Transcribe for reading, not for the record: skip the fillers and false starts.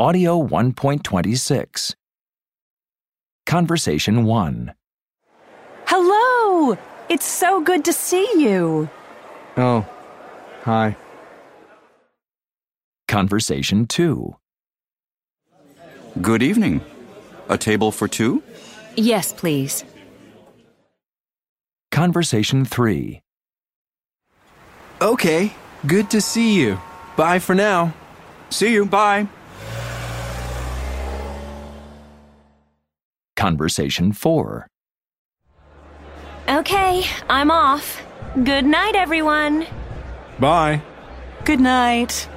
Audio 1.26. Conversation 1. Hello! It's so good to see you. Oh, hi. Conversation 2. Good evening. A table for two? Yes, please. Conversation 3. Okay, good to see you. Bye for now. See you. Bye. Conversation 4. Okay, I'm off. Good night, everyone. Bye. Good night.